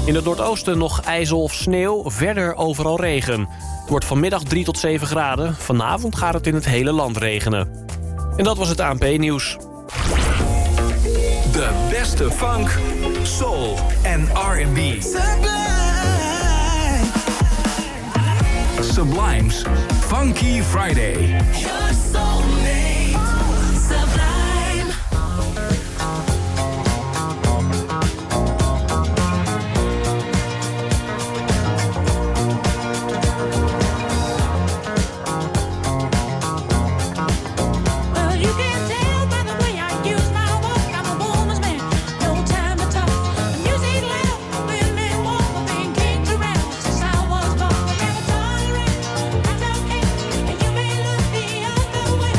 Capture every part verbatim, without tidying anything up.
In het noordoosten nog ijzel of sneeuw, verder overal regen. Het wordt vanmiddag drie tot zeven graden. Vanavond gaat het in het hele land regenen. En dat was het A N P-nieuws. De beste funk, soul en R en B. Sublime's Funky Friday. The way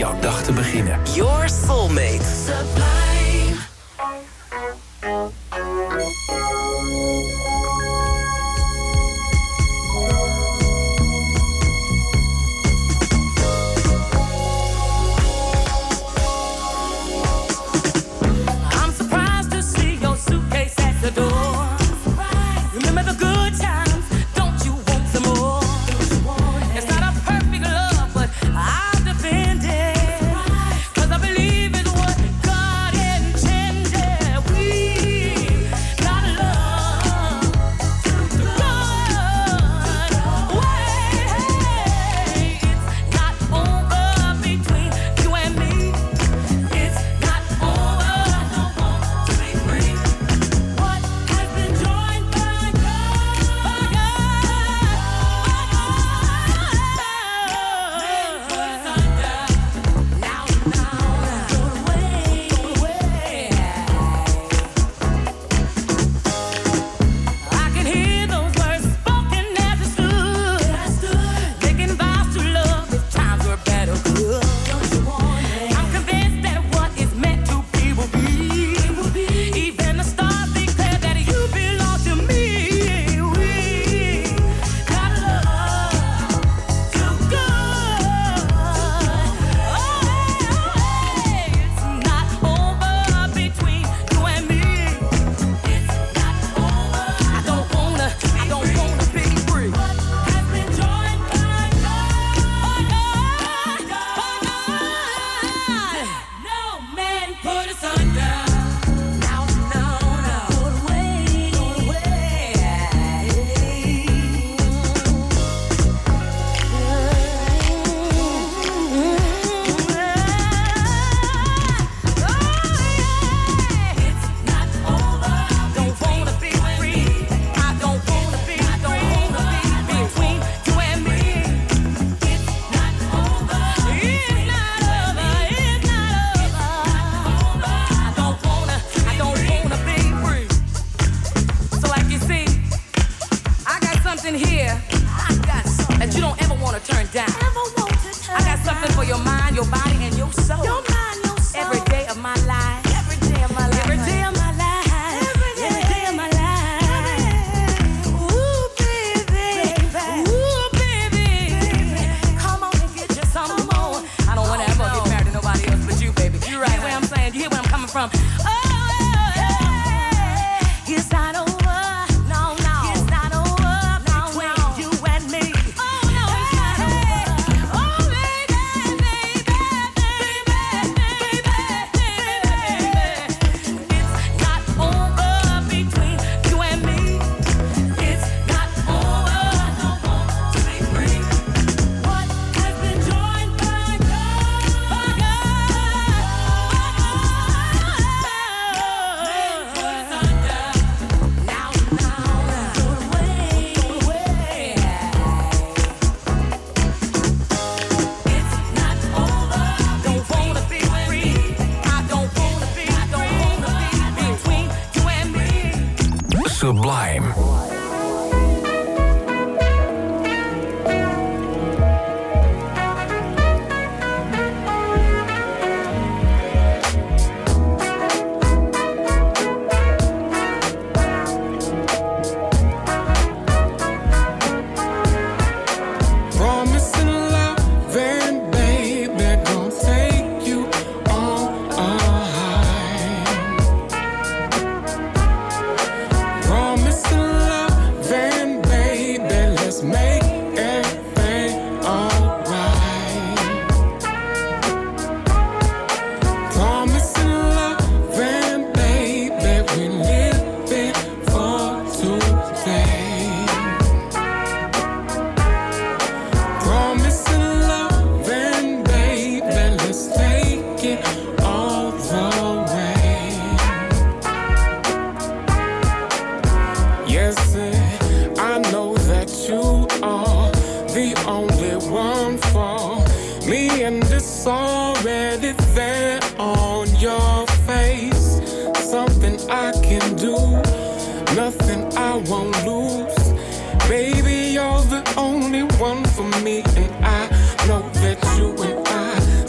jouw dag te beginnen. Your Soulmate. Sublime. I'm surprised to see your suitcase at the door. Remember the good times, don't you want some more? It's not a perfect love, but I'll defend it. 'Cause I believe it's what God intended. We got love the good way. It's not over between you and me. It's not over. I don't want to be free. What has been joined by God, by God, by God. Now, now, go away, go away. I can hear those words spoken as I stood, making vows to love if times were better. Good. I'm convinced that what is meant to be will be. Even the stars declare that you belong to me. We got love too good. It's not over between you and me. It's not over. I don't wanna, I don't wanna be free. What has been joined by God, by God, by God. No man put us under. Now, no, no. Go away, go away. It's not over. Don't wanna be free. I don't wanna be free. Between you and me. It's not over. It's not over. It's not over. I don't wanna, I don't wanna be free. So like you see, I got something here. I got something that you don't ever wanna turn down. I got something for your mind, your body, and your soul. Your mind, your soul. Every day of my life. Every day of my life. Every day of my life. Every day of my life. Ooh, baby. Ooh, baby. Come on and get you some more. I don't wanna ever get married to nobody else but you, baby. You right. You hear what I'm saying? You hear where I'm coming from? Oh, it's not over. No, no. It's not over between you and me. Oh, no, it's not over. Oh, baby, baby, baby, Sublime.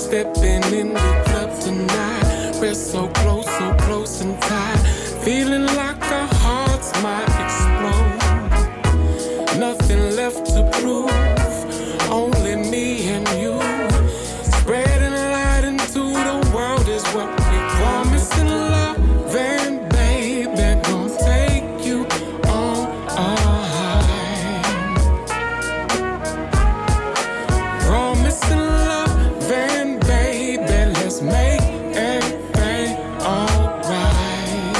Stepping in the club tonight. We're so close, so close and tight. Feeling like our hearts might explode. Nothing left to prove. Only me and you. Spreading light into the world is what we promising love. And baby, gonna take you on a high. Promising love. And baby, let's make everything alright.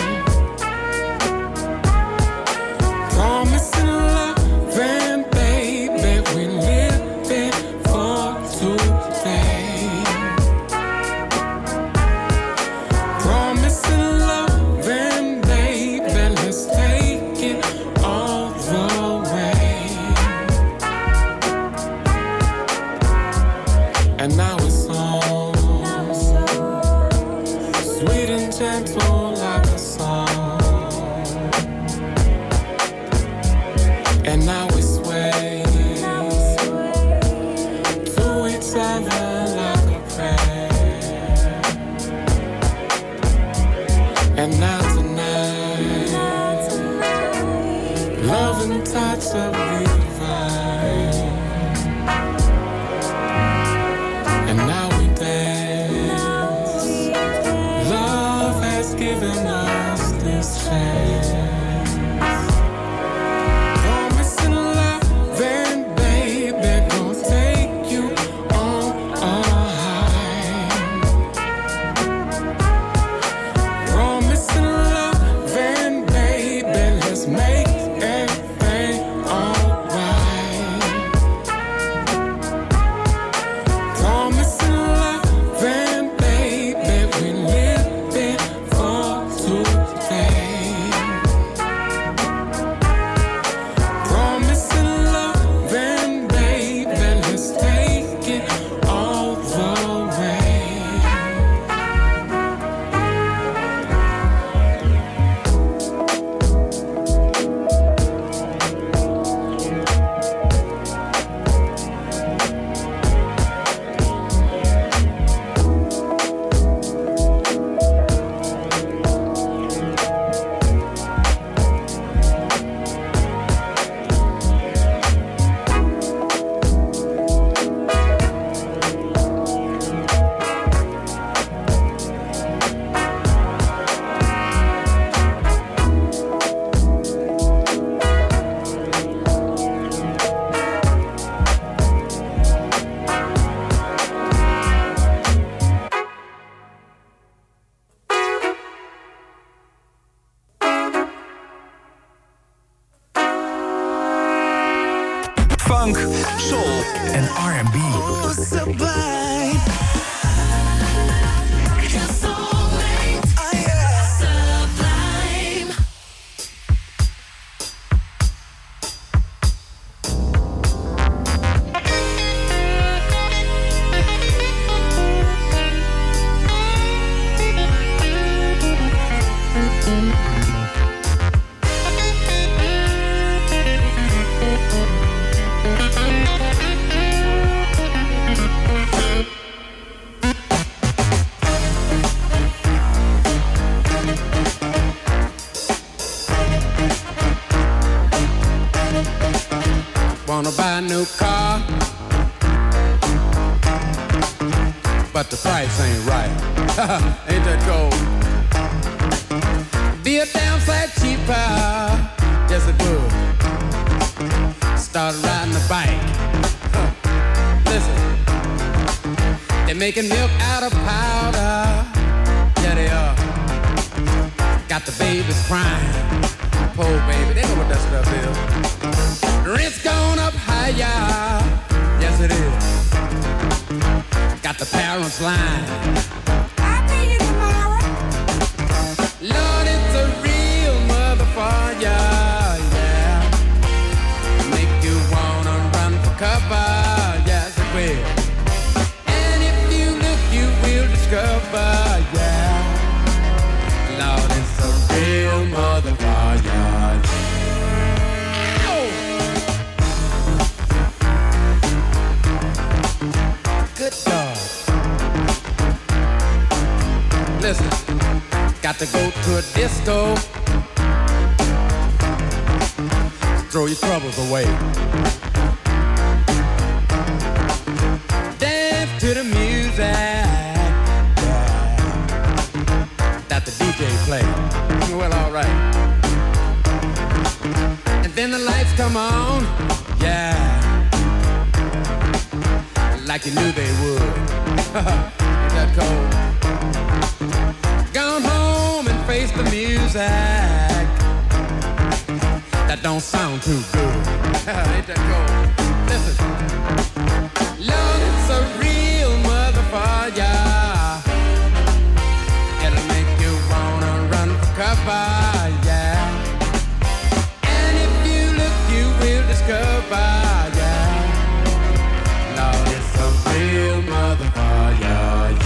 Promising love. And baby, we live it for today. Promising love. And baby, let's take it all the way. And now it's on, sweet and gentle like a song. And now we sway to each other like a prayer. And now tonight, love and touch of the divine. And now we dance. Love has given us this chance. Promising love, then baby, gonna take you on a high. Promising love, then baby, let's make everything alright. Promising love, then baby, we live it for today. Promising love, then baby, let's take it all the way. Funk, soul en R and B. Sublime. Your soulmate. Ah, yeah. Sublime. Wanna buy a new car, but the price ain't right. Ain't that cold? Be a damn sight cheaper, yes it would. Started riding a bike. Huh. Listen, they're making milk out of powder. Yeah, they are. Got the babies crying. Poor baby, they know what that stuff is. Rent's gone up higher. Yes, it is. Got the parents lying. I'll pay you tomorrow. Lord, it's a real motherfucker, yeah. Make you wanna run for cover. Yes, it will. And if you look, you will discover, yeah. Lord, it's a real motherfucker. Good God. Got to go to a disco. Throw your troubles away. Dance to the music, yeah, that the D J play. Well, all right. And then the lights come on, yeah, like you knew they would. Ain't that cold? Gone home and face the music. That don't sound too good. Ain't that cold? Listen. Lord, it's a real motherfucker. It'll make you wanna run for cover, yeah. And if you look, you will discover, yeah. Lord, it's a real motherfucker, yeah.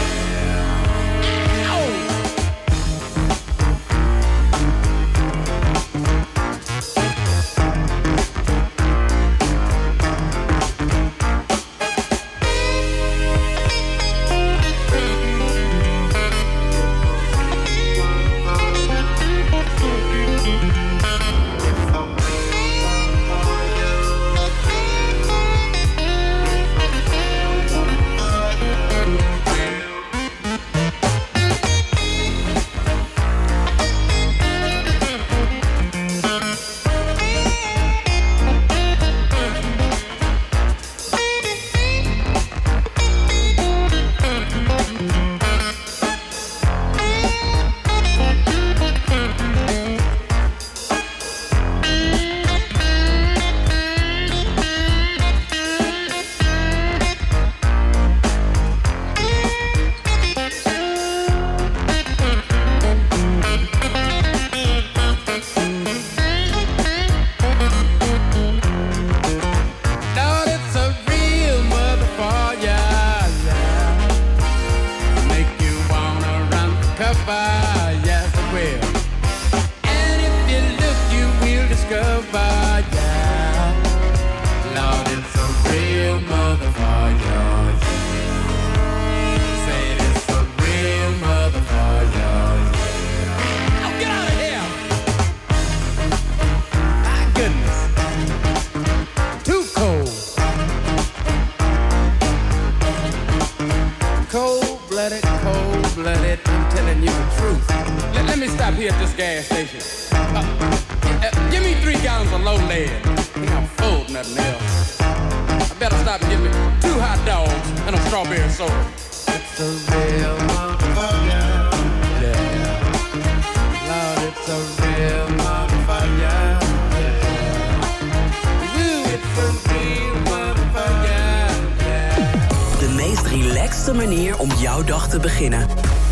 Manier om jouw dag te beginnen.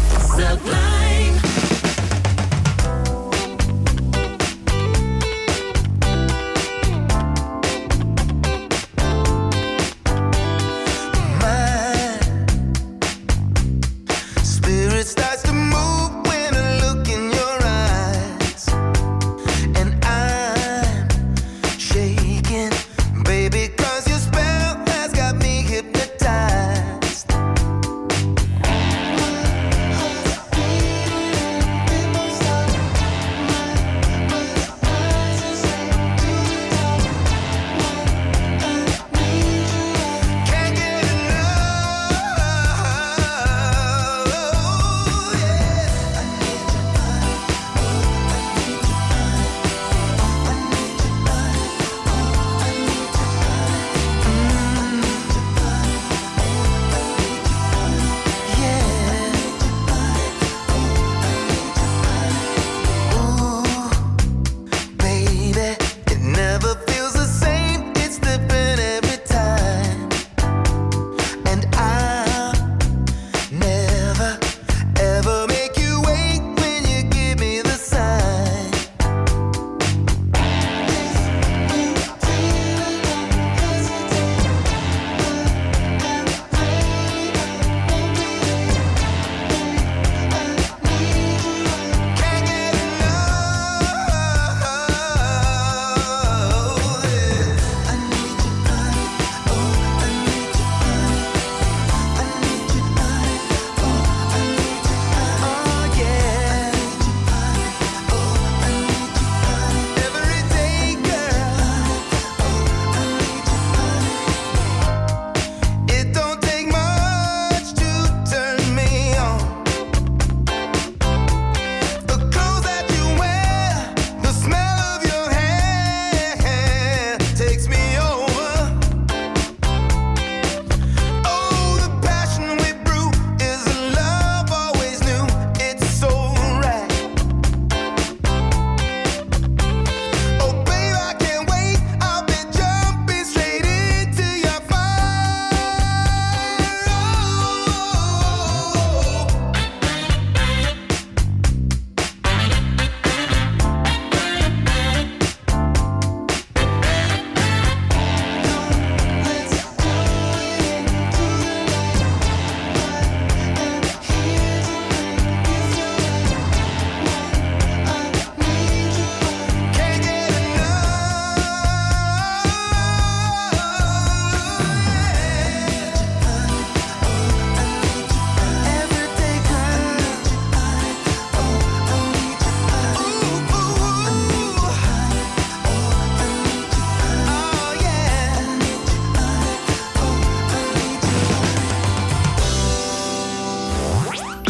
Sublime. Hypnotized.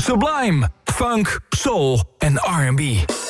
Sublime. Funk, soul en R and B.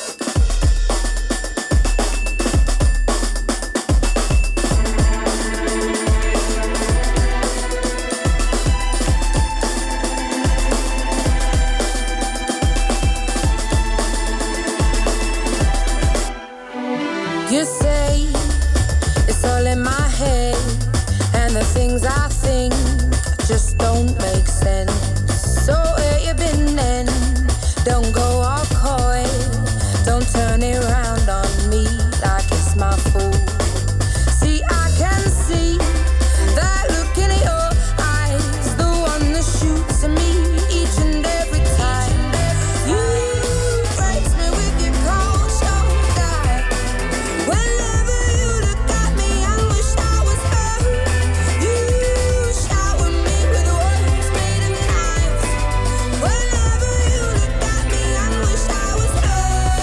You say it's all in my head, and the things I think just don't make sense. So where you been then? Don't go all coy, don't turn it round on me like it's my fault. See, I can see that look in your eyes, the one that shoots at me each and every time. You breaks me with your cold shoulder. Whenever you look at me, I wish I was her. You shower me with words made of knives. Whenever you look at me, I wish I was her.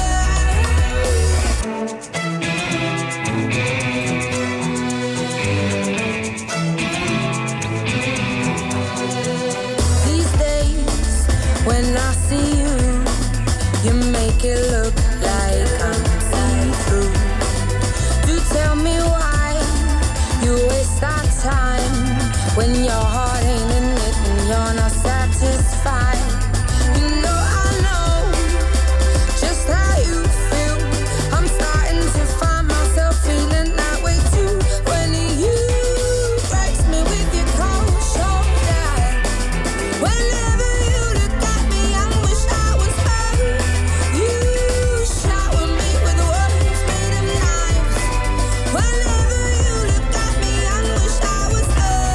These days, when I see you, you make it look like I'm see-through. Do tell me why you waste our time when your heart ain't in it and you're not satisfied. You know I know just how you feel. I'm starting to find myself feeling that way too. When you breaks me with your cold shoulder. Whenever you look at me, I wish I was her. You shower me with words made of knives. Whenever you look at me, I wish I was her.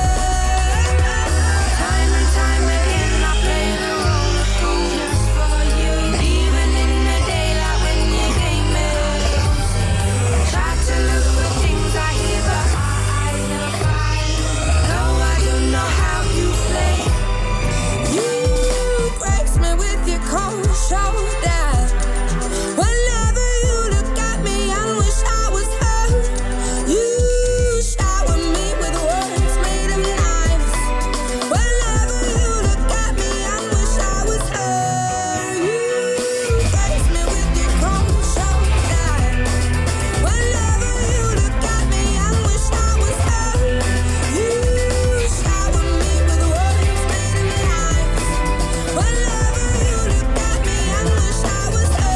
Time and time again, I play the role of fool just for you. Even in the daylight when you gave me. Try to look for things I hear, but I never find. No, I don't know how you play. You breaks me with your cold shoulder. Whenever you look at me, I wish I was her. You shower me with words made of knives. Whenever you look at me, I wish I was her. You breaks me with your cold shoulder. Whenever you look at me, I wish I was her. You shower me with words made of knives. Whenever you look at me, I wish I was her.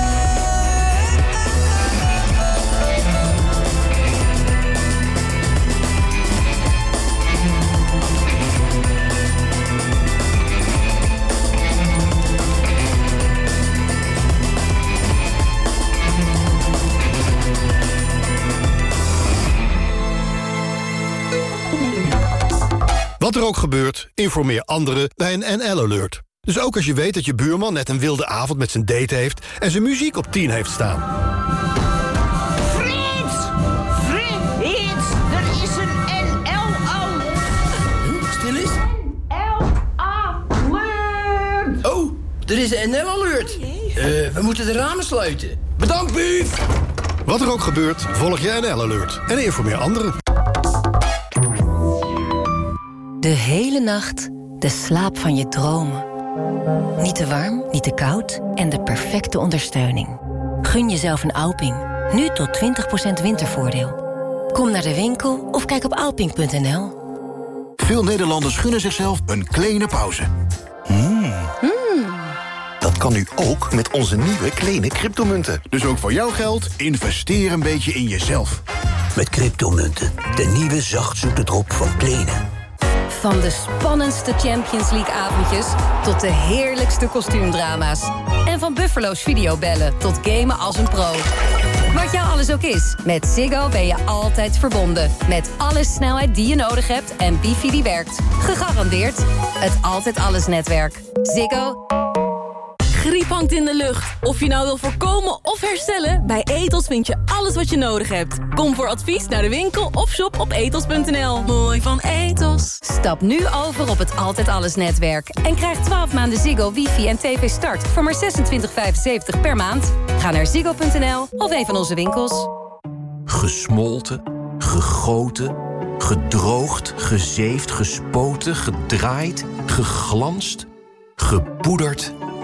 Wat er ook gebeurt, informeer anderen bij een N L-alert. Dus ook als je weet dat je buurman net een wilde avond met zijn date heeft en zijn muziek op tien heeft staan. Frits! Frits! Er is een N L-alert! Stil eens. L-alert! Oh, er is een N L-alert. Eh, we moeten de ramen sluiten. Bedankt, Bief! Wat er ook gebeurt, volg je N L-alert en informeer anderen. De hele nacht de slaap van je dromen. Niet te warm, niet te koud en de perfecte ondersteuning. Gun jezelf een Alping. Nu tot twintig procent wintervoordeel. Kom naar de winkel of kijk op alping punt n l. Veel Nederlanders gunnen zichzelf een kleine pauze. Mm. Mm. Dat kan nu ook met onze nieuwe kleine cryptomunten. Dus ook voor jouw geld, investeer een beetje in jezelf. Met cryptomunten, de nieuwe zachtzoete drop van Kleene. Van de spannendste Champions League-avondjes tot de heerlijkste kostuumdrama's. En van Buffalo's videobellen tot gamen als een pro. Wat jou alles ook is, met Ziggo ben je altijd verbonden. Met alle snelheid die je nodig hebt en wifi die werkt. Gegarandeerd het Altijd Alles netwerk. Ziggo. Griep hangt in de lucht. Of je nou wil voorkomen of herstellen, bij Etos vind je alles wat je nodig hebt. Kom voor advies naar de winkel of shop op etos punt n l. Mooi van Etos. Stap nu over op het Altijd Alles netwerk. En krijg twaalf maanden Ziggo, wifi en tv start voor maar zesentwintig vijfenzeventig per maand. Ga naar ziggo punt n l of een van onze winkels. Gesmolten, gegoten, gedroogd, gezeefd, gespoten, gedraaid, geglanst, gepoederd,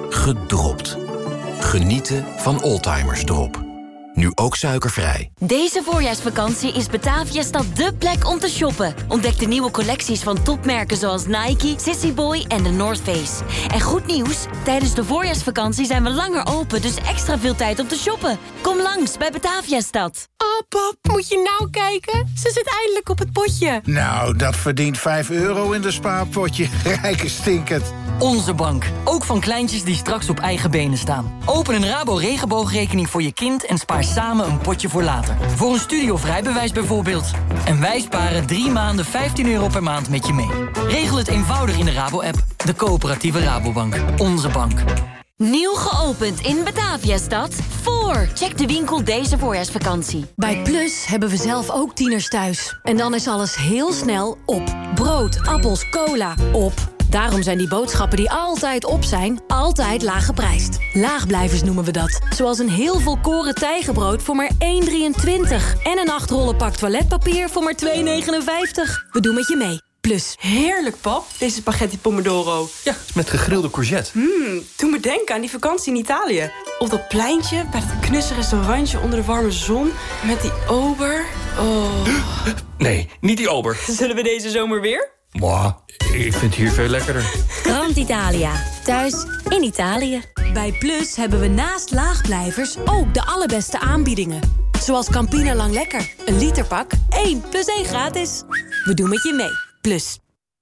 gedropt. Genieten van Oldtimers Drop. Nu ook suikervrij. Deze voorjaarsvakantie is Bataviastad dé plek om te shoppen. Ontdek de nieuwe collecties van topmerken zoals Nike, Sissy Boy en The North Face. En goed nieuws, tijdens de voorjaarsvakantie zijn we langer open, dus extra veel tijd om te shoppen. Kom langs bij Bataviastad. Oh pap, moet je nou kijken? Ze zit eindelijk op het potje. Nou, dat verdient vijf euro in de spaarpotje. Rijke stinkend. Onze bank. Ook van kleintjes die straks op eigen benen staan. Open een Rabo regenboogrekening voor je kind en spaar samen een potje voor later. Voor een studie- of rijbewijs bijvoorbeeld. En wij sparen drie maanden vijftien euro per maand met je mee. Regel het eenvoudig in de Rabo-app. De coöperatieve Rabobank. Onze bank. Nieuw geopend in Bataviastad. Voor. Check de winkel deze voorjaarsvakantie. Bij Plus hebben we zelf ook tieners thuis. En dan is alles heel snel op. Brood, appels, cola, op. Daarom zijn die boodschappen die altijd op zijn, altijd laag geprijsd. Laagblijvers noemen we dat. Zoals een heel volkoren tijgenbrood voor maar één drieëntwintig. En een acht rollen pak toiletpapier voor maar twee negenenvijftig. We doen met je mee. Plus. Heerlijk, pap, deze spaghetti pomodoro. Ja, met gegrilde courgette. Mmm, doe me denken aan die vakantie in Italië. Op dat pleintje, bij dat knusse restaurantje onder de warme zon. Met die ober. Oh. Nee, niet die ober. Zullen we deze zomer weer? Mwah, ik vind het hier veel lekkerder. Grand Italia. Thuis in Italië. Bij Plus hebben we naast laagblijvers ook de allerbeste aanbiedingen. Zoals Campina Lang Lekker. Een literpak, één plus één gratis. We doen met je mee. Plus.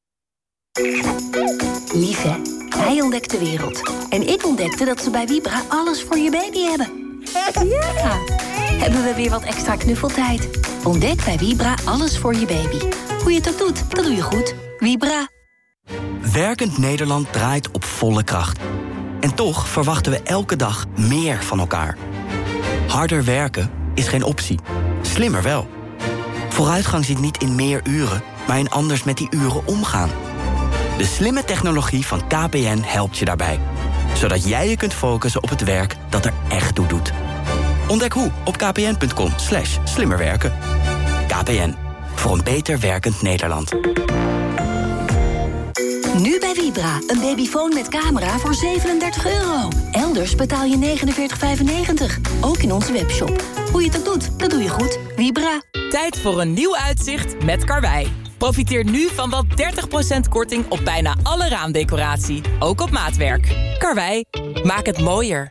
Lieve, hij ontdekt de wereld. En ik ontdekte dat ze bij Vibra alles voor je baby hebben. Ja, hebben we weer wat extra knuffeltijd. Ontdek bij Vibra alles voor je baby. Hoe je het ook doet, dat doe je goed. Vibra. Werkend Nederland draait op volle kracht. En toch verwachten we elke dag meer van elkaar. Harder werken is geen optie. Slimmer wel. Vooruitgang zit niet in meer uren, maar in anders met die uren omgaan. De slimme technologie van K P N helpt je daarbij. Zodat jij je kunt focussen op het werk dat er echt toe doet. Ontdek hoe op kpn.com slash slimmerwerken. K P N. Voor een beter werkend Nederland. Nu bij Vibra. Een babyfoon met camera voor zevenendertig euro. Elders betaal je negenenveertig vijfennegentig. Ook in onze webshop. Hoe je het ook doet, dat doe je goed. Vibra. Tijd voor een nieuw uitzicht met Karwei. Profiteer nu van wel dertig procent korting op bijna alle raamdecoratie. Ook op maatwerk. Karwei, maak het mooier.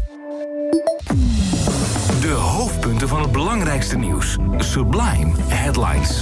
De hoofdpunten van het belangrijkste nieuws. Sublime Headlines.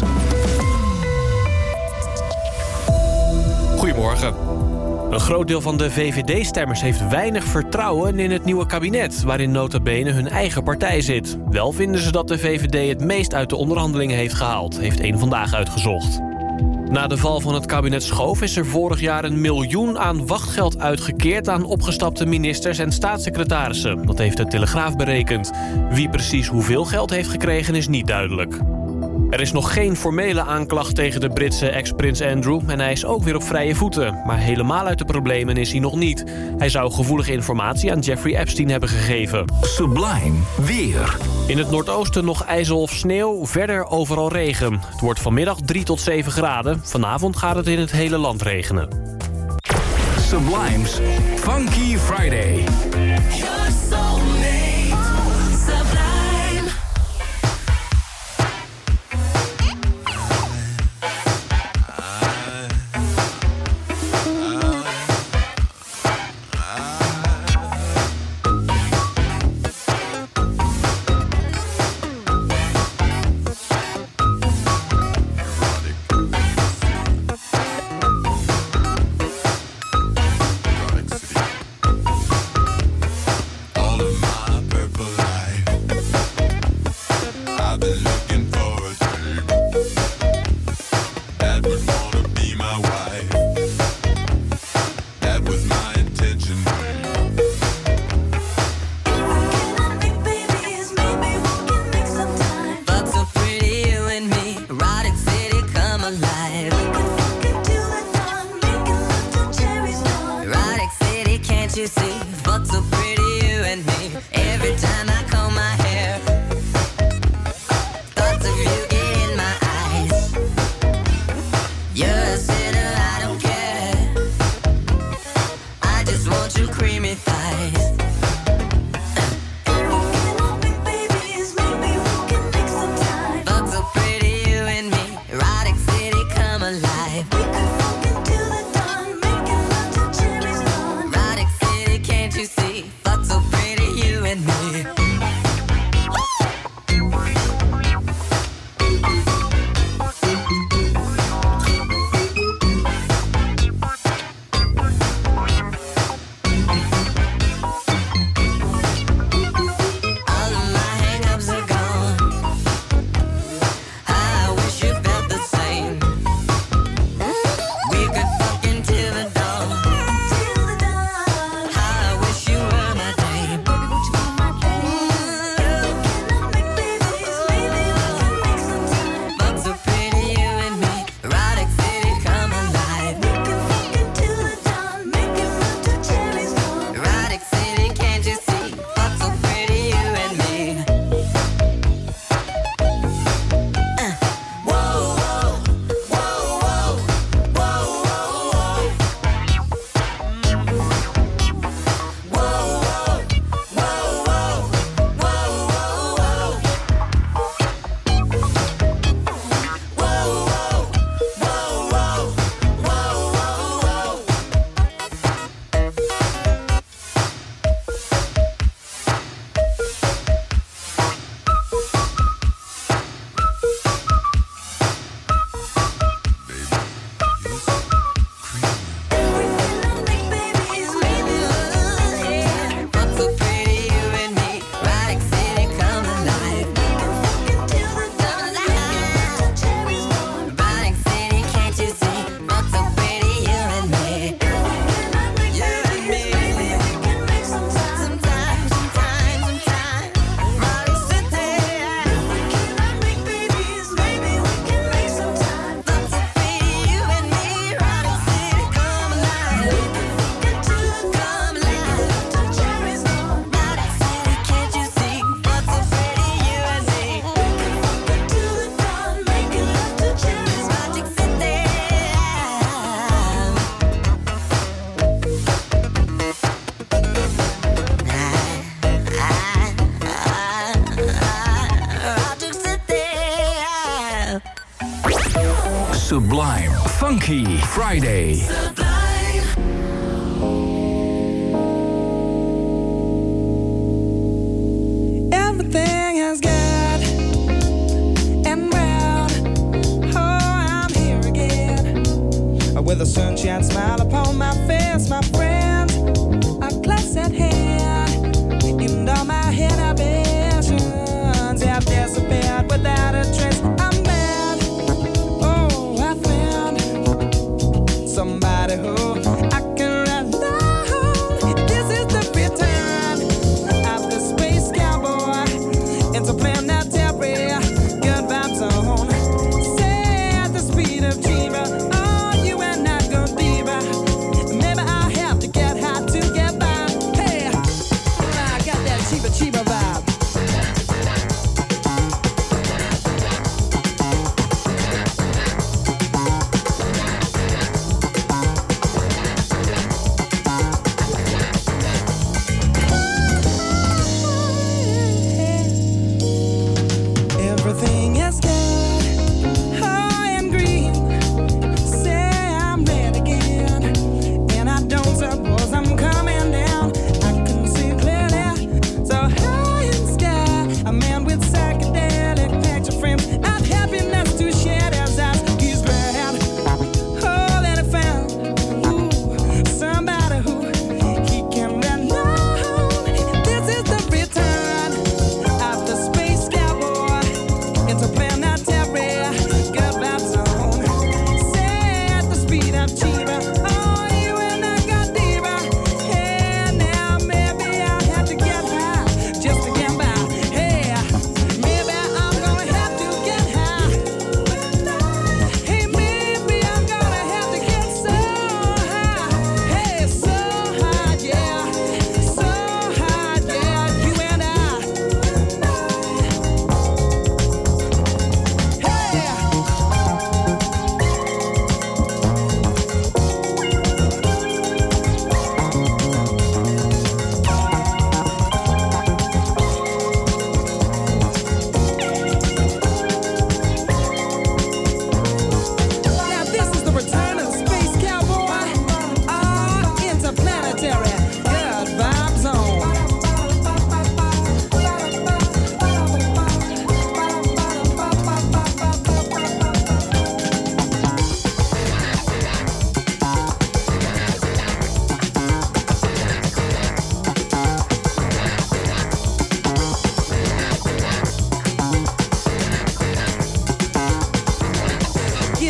Goedemorgen. Een groot deel van de V V D-stemmers heeft weinig vertrouwen in het nieuwe kabinet, waarin nota bene hun eigen partij zit. Wel vinden ze dat de V V D het meest uit de onderhandelingen heeft gehaald, heeft één Vandaag uitgezocht. Na de val van het kabinet Schoof is er vorig jaar een miljoen aan wachtgeld uitgekeerd aan opgestapte ministers en staatssecretarissen. Dat heeft de Telegraaf berekend. Wie precies hoeveel geld heeft gekregen is niet duidelijk. Er is nog geen formele aanklacht tegen de Britse ex-prins Andrew en hij is ook weer op vrije voeten. Maar helemaal uit de problemen is hij nog niet. Hij zou gevoelige informatie aan Jeffrey Epstein hebben gegeven. Sublime weer. In het noordoosten nog ijzel of sneeuw, verder overal regen. Het wordt vanmiddag drie tot zeven graden. Vanavond gaat het in het hele land regenen. Sublime's Funky Friday. You're a sinner, I don't care. I just want you creamy. come alive. We could fuck until the dawn, making love till cherries gone. Radic City, can't you see? Fuck so pretty, you and me. Sublime Funky Friday. Everything is good and brown. Oh, I'm here again with a sunshine smile upon my face, my friends. A glass at hand, and all my inhibitions have disappeared without a trace. I'm bad. Oh, I found somebody who I can rely on. This is the return of the space cowboy into planetary good vibes zone. Say at the speed of Jiva, oh, you and I go deeper. Maybe I have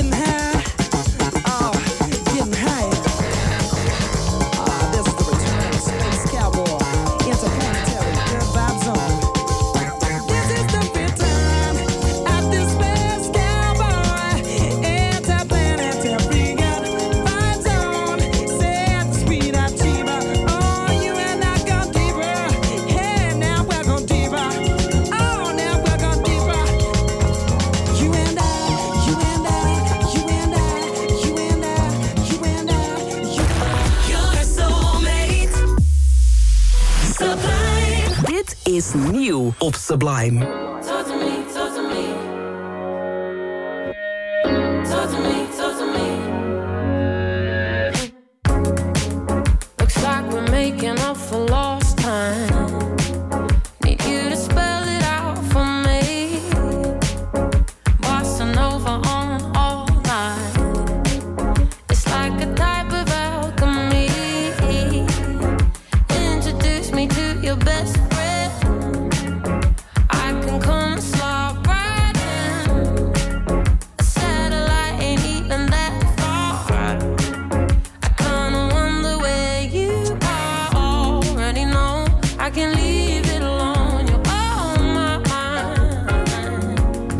getting high. Oh, getting higher. Ah, this is the return of Space Cowboy. Interplanetary good vibe zone. This is the return of the Space Cowboy. Interplanetary good vibe zone. Set the speed of Chiba. Oh, you and I go deeper. Hey, now we're going deeper. Oh, now we're going deeper. You and I, you and I, you and I, you and I, you and I, you. Your soulmate. Sublime. Dit is nieuw op Sublime. Talk to me, talk to me. Talk to me, talk to me. Looks like we're making up for lost time. Need you to spell it out for me. Bossa Nova on all night. It's like a type of alchemy. Introduce me to your best friend. I can come and slide right in. A satellite ain't even that far. I kinda wonder where you are. Already know I can leave it alone. You're on my mind.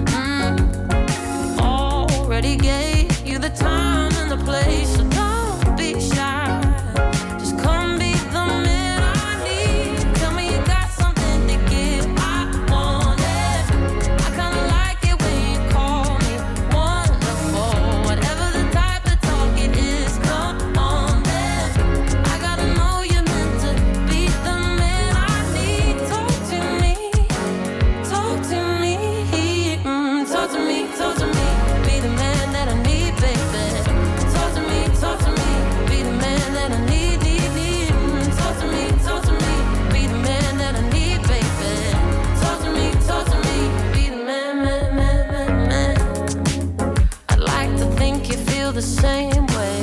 Mm. Already gave you the time and the place, so don't be shy. Just come be the man I need. Tell me you got something to give. I want it. I kinda like it when you call me wonderful. Whatever the type of talk it is, come on then. I gotta know you're meant to be the man I need. Talk to me, talk to me, mm, talk to me, talk to me. Be the man that I need, baby. Talk to me, talk to me. Be the man that I need, need, need. Mm, talk to me, talk to me. Be the man that I need, baby. Talk to me, talk to me. Be the man, man, man, man, man. I'd like to think you feel the same way,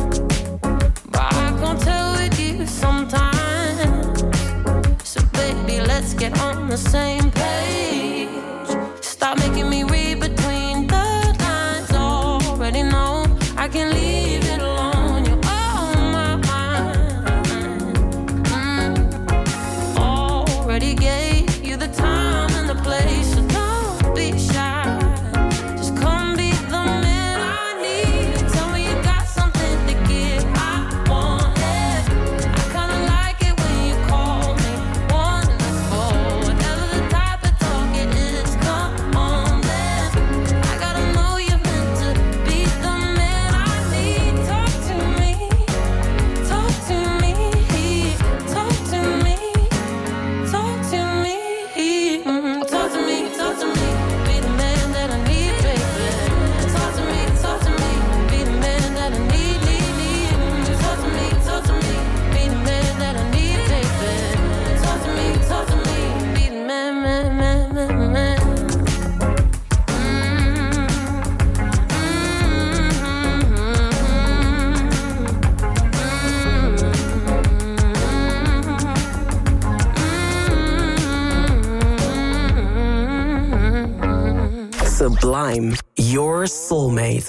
but I can't tell with you sometimes. So baby, let's get on the same page. Stop making me read between the lines. Already know I can leave it alone. You're on my mind. Mm. Already gave you the time and the place, so don't be shy. Just come be the man I need. Tell me you got something to give. I want it. I kinda like it when you call me wonderful. Whatever the type of talk it is, come on then. I gotta know you're meant to be the man I need. Talk to me, talk to me, talk to me, talk to me, mm, talk to me, talk to me. Be the man that I need, baby. Talk to me, talk to me. Be the man that I need, need, need. Mm, talk to me, talk to me. Be the man that I need, baby. Talk to me, talk to me. Be the man, man, man, man, man. Sublime, your soulmate.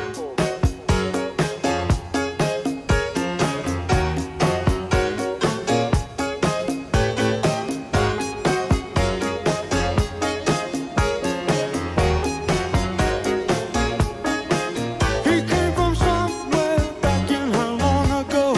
He came from somewhere back in how long ago.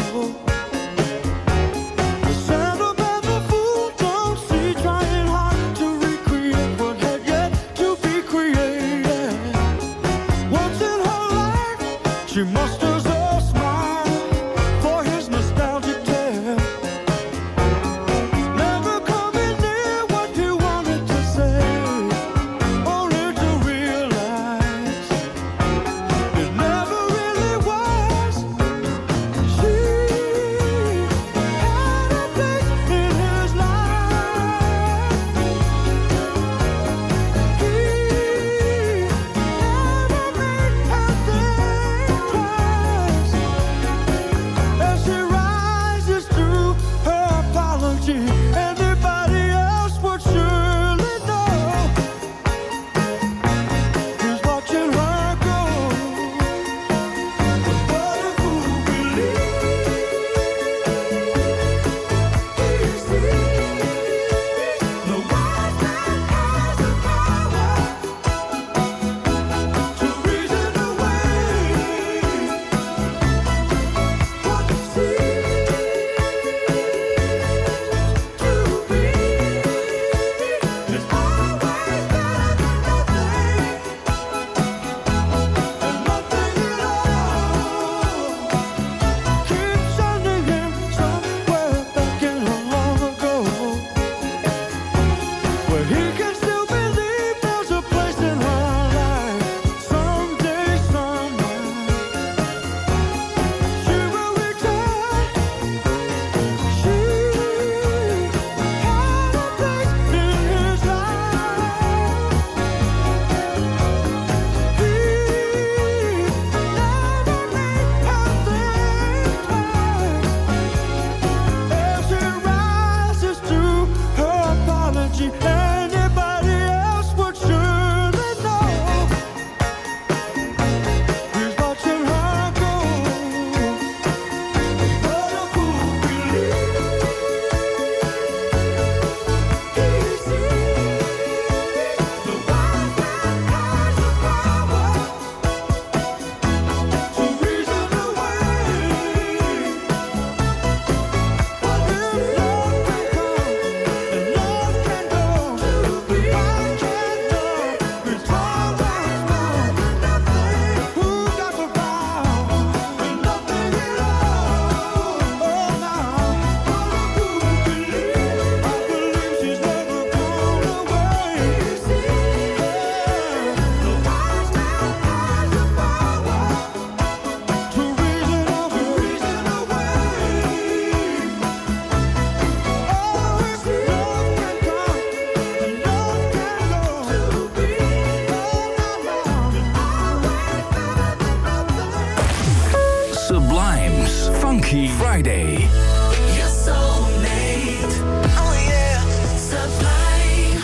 The sound of the fool don't see, trying hard to recreate what had yet to be created. Once in her life, she musters a smile for his nostalgic tale. Never coming near what he wanted to say, only to realize it never really was. She had a place in his life. He never made a thing try. Funky Friday. Your soulmate. Oh yeah. Sublime.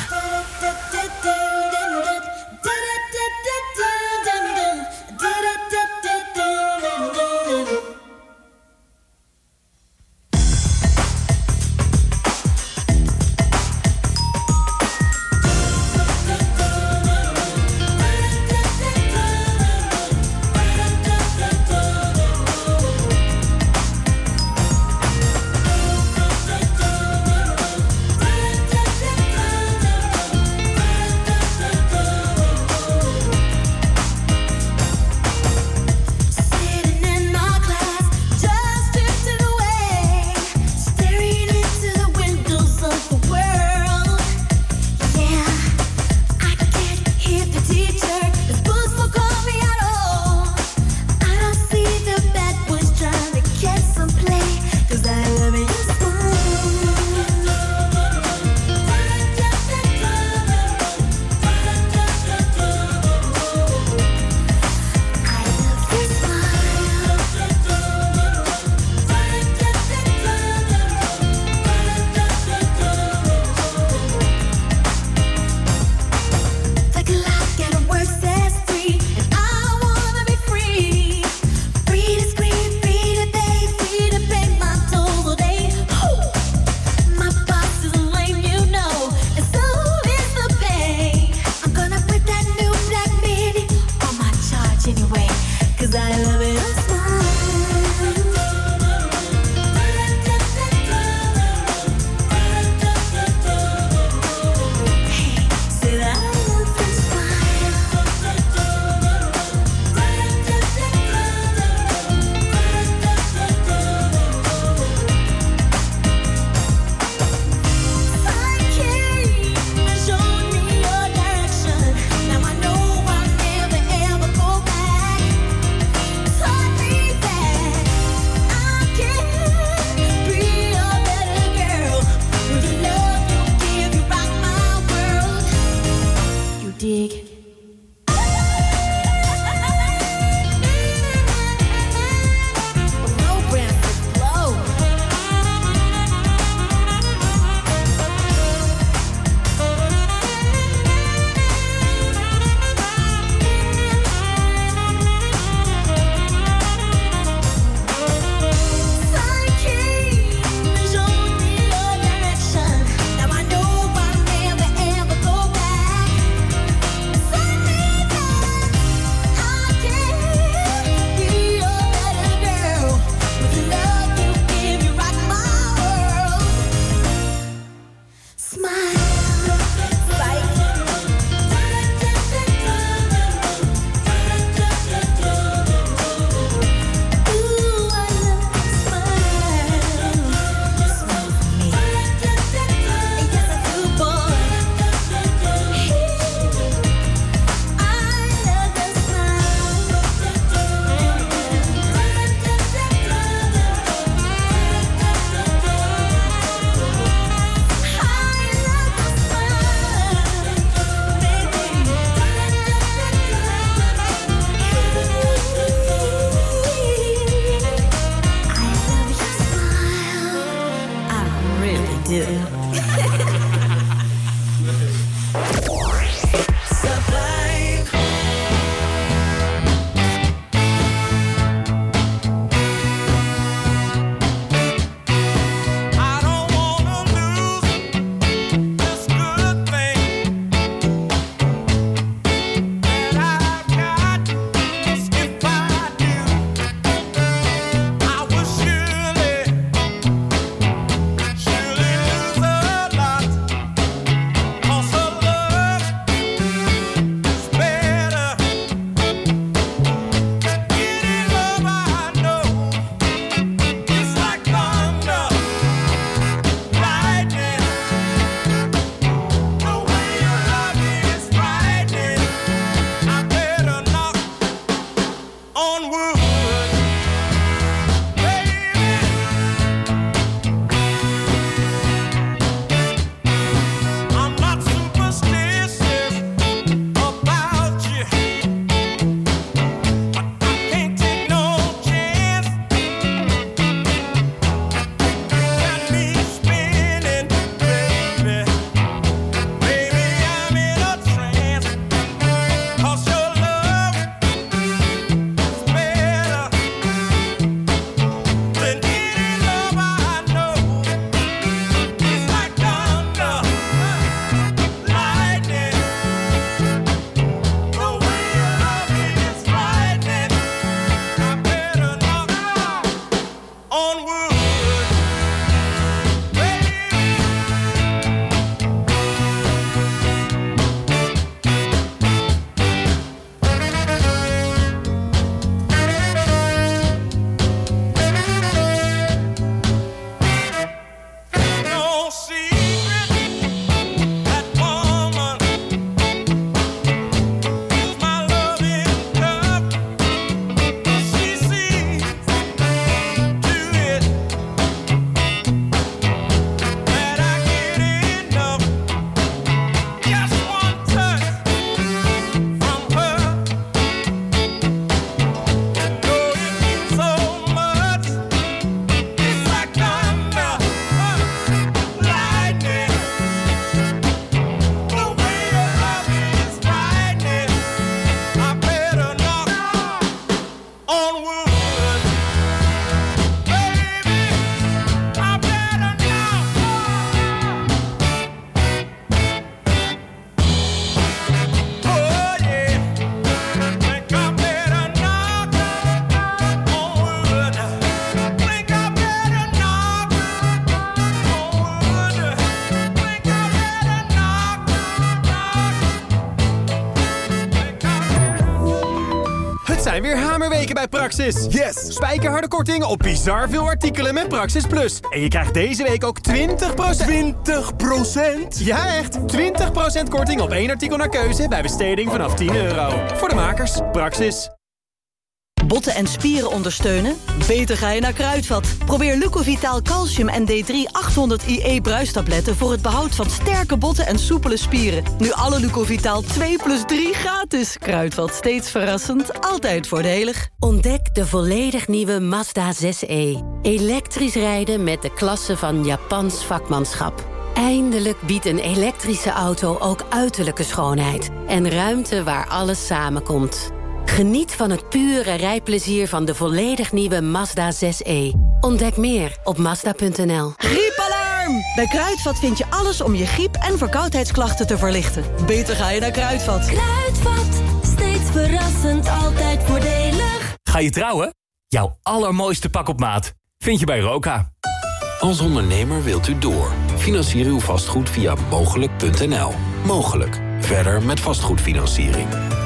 Hamerweken bij Praxis. Yes! Spijkerharde korting op bizar veel artikelen met Praxis Plus. En je krijgt deze week ook twintig procent... twintig procent? Ja, echt! twintig procent korting op één artikel naar keuze bij besteding vanaf tien euro. Voor de makers, Praxis. Botten en spieren ondersteunen? Beter ga je naar Kruidvat. Probeer Lucovitaal Calcium en D drie achthonderd I E bruistabletten... voor het behoud van sterke botten en soepele spieren. Nu alle Lucovitaal twee plus drie gratis. Kruidvat, steeds verrassend, altijd voordelig. Ontdek de volledig nieuwe Mazda zes e. Elektrisch rijden met de klasse van Japans vakmanschap. Eindelijk biedt een elektrische auto ook uiterlijke schoonheid. En ruimte waar alles samenkomt. Geniet van het pure rijplezier van de volledig nieuwe Mazda zes e. Ontdek meer op Mazda punt n l. Griepalarm! Bij Kruidvat vind je alles om je griep- en verkoudheidsklachten te verlichten. Beter ga je naar Kruidvat. Kruidvat, steeds verrassend, altijd voordelig. Ga je trouwen? Jouw allermooiste pak op maat vind je bij Roka. Als ondernemer wilt u door. Financier uw vastgoed via mogelijk punt n l. Mogelijk. Verder met vastgoedfinanciering.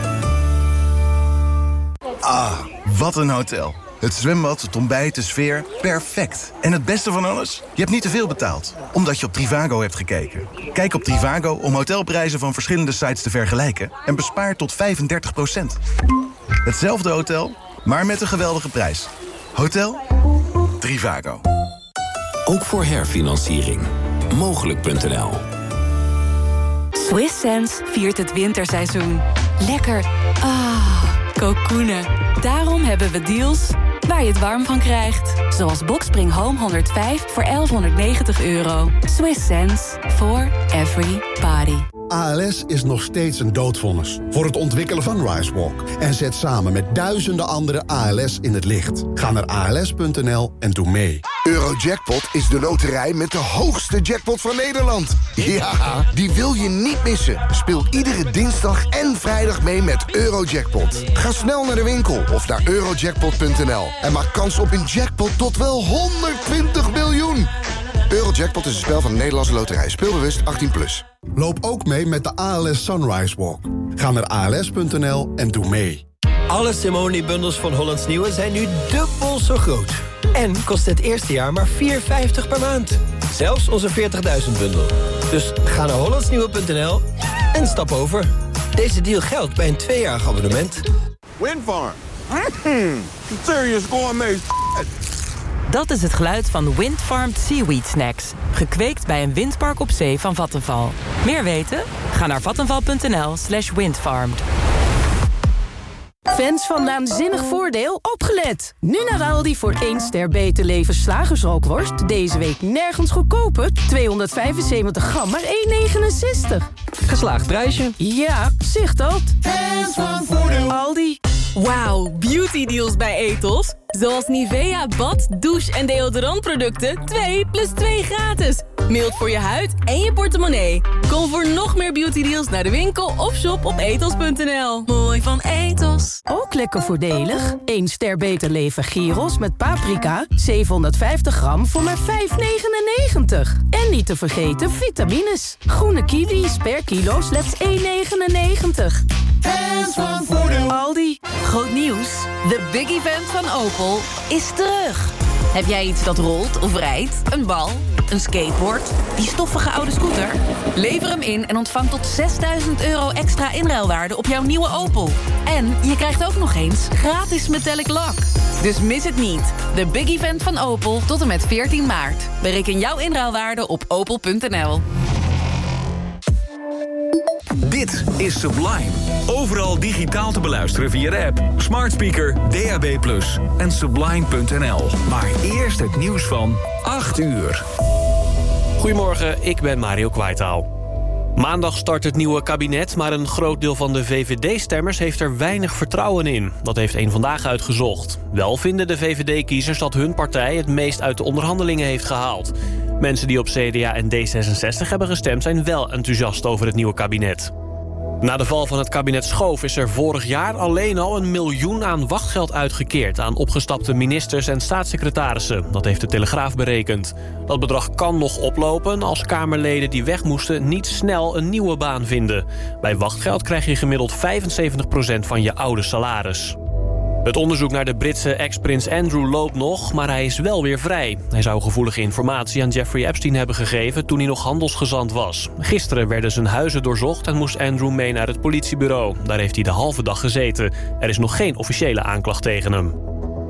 Ah, wat een hotel. Het zwembad, het ontbijt, de sfeer, perfect. En het beste van alles? Je hebt niet te veel betaald, omdat je op Trivago hebt gekeken. Kijk op Trivago om hotelprijzen van verschillende sites te vergelijken... en bespaar tot vijfendertig procent. Hetzelfde hotel, maar met een geweldige prijs. Hotel Trivago. Ook voor herfinanciering. mogelijk punt n l. Swiss Sense viert het winterseizoen. Lekker. Ah, cocoenen. Daarom hebben we deals waar je het warm van krijgt. Zoals Boxspring Home honderdvijf voor elfhonderdnegentig euro. Swiss Sense for every party. A L S is nog steeds een doodvonnis voor het ontwikkelen van RiseWalk. En zet samen met duizenden andere A L S in het licht. Ga naar A L S punt n l en doe mee. Eurojackpot is de loterij met de hoogste jackpot van Nederland. Ja, die wil je niet missen. Speel iedere dinsdag en vrijdag mee met Eurojackpot. Ga snel naar de winkel of naar eurojackpot punt n l en maak kans op een jackpot tot wel honderdtwintig miljoen. Eurojackpot is een spel van de Nederlandse loterij. Speelbewust achttien plus. Loop ook mee met de A L S Sunrise Walk. Ga naar A L S punt n l en doe mee. Alle Simone-bundels van Hollands Nieuwe zijn nu dubbel zo groot. En kost het eerste jaar maar vier vijftig per maand. Zelfs onze veertigduizend bundel. Dus ga naar hollandsnieuwe punt n l en stap over. Deze deal geldt bij een tweejarig abonnement. Windfarm. Mm, serious gourmet. Dat is het geluid van Windfarmed Seaweed Snacks. Gekweekt bij een windpark op zee van Vattenfall. Meer weten? Ga naar vattenfall punt n l slash windfarmed. Fans van Naanzinnig Voordeel, opgelet! Nu naar Aldi voor één ster Beter Leven slagersrookworst. Deze week nergens goedkoper. tweehonderdvijfenzeventig gram, maar één negenenzestig. Geslaagd prijsje. Ja, zicht dat. Fans van Voordeel. Aldi. Wauw, beauty deals bij Ethos. Zoals Nivea bad, douche en deodorantproducten twee plus twee gratis. Mild voor je huid en je portemonnee. Kom voor nog meer beauty deals naar de winkel of shop op ethos punt n l. Mooi van Ethos. Ook lekker voordelig. één ster Beter Leven gyros met paprika. zevenhonderdvijftig gram voor maar vijf negenennegentig. En niet te vergeten vitamines. Groene kiwis per kilo slechts één negenennegentig. Fans van Voordeel. Aldi. Groot nieuws. De big event van Opel is terug. Heb jij iets dat rolt of rijdt? Een bal? Een skateboard? Die stoffige oude scooter? Lever hem in en ontvang tot zesduizend euro extra inruilwaarde op jouw nieuwe Opel. En je krijgt ook nog eens gratis metallic lak. Dus mis het niet. De big event van Opel tot en met veertien maart. Bereken jouw inruilwaarde op opel punt n l. Dit is Sublime. Overal digitaal te beluisteren via de app, smart speaker, D A B plus, en sublime punt n l. Maar eerst het nieuws van acht uur. Goedemorgen, ik ben Mario Kwaitaal. Maandag start het nieuwe kabinet, maar een groot deel van de V V D-stemmers heeft er weinig vertrouwen in. Dat heeft één Vandaag uitgezocht. Wel vinden de V V D-kiezers dat hun partij het meest uit de onderhandelingen heeft gehaald. Mensen die op C D A en D zesenzestig hebben gestemd zijn wel enthousiast over het nieuwe kabinet. Na de val van het kabinet Schoof is er vorig jaar alleen al een miljoen aan wachtgeld uitgekeerd aan opgestapte ministers en staatssecretarissen. Dat heeft de Telegraaf berekend. Dat bedrag kan nog oplopen als Kamerleden die weg moesten niet snel een nieuwe baan vinden. Bij wachtgeld krijg je gemiddeld vijfenzeventig procent van je oude salaris. Het onderzoek naar de Britse ex-prins Andrew loopt nog, maar hij is wel weer vrij. Hij zou gevoelige informatie aan Jeffrey Epstein hebben gegeven toen hij nog handelsgezant was. Gisteren werden zijn huizen doorzocht en moest Andrew mee naar het politiebureau. Daar heeft hij de halve dag gezeten. Er is nog geen officiële aanklacht tegen hem.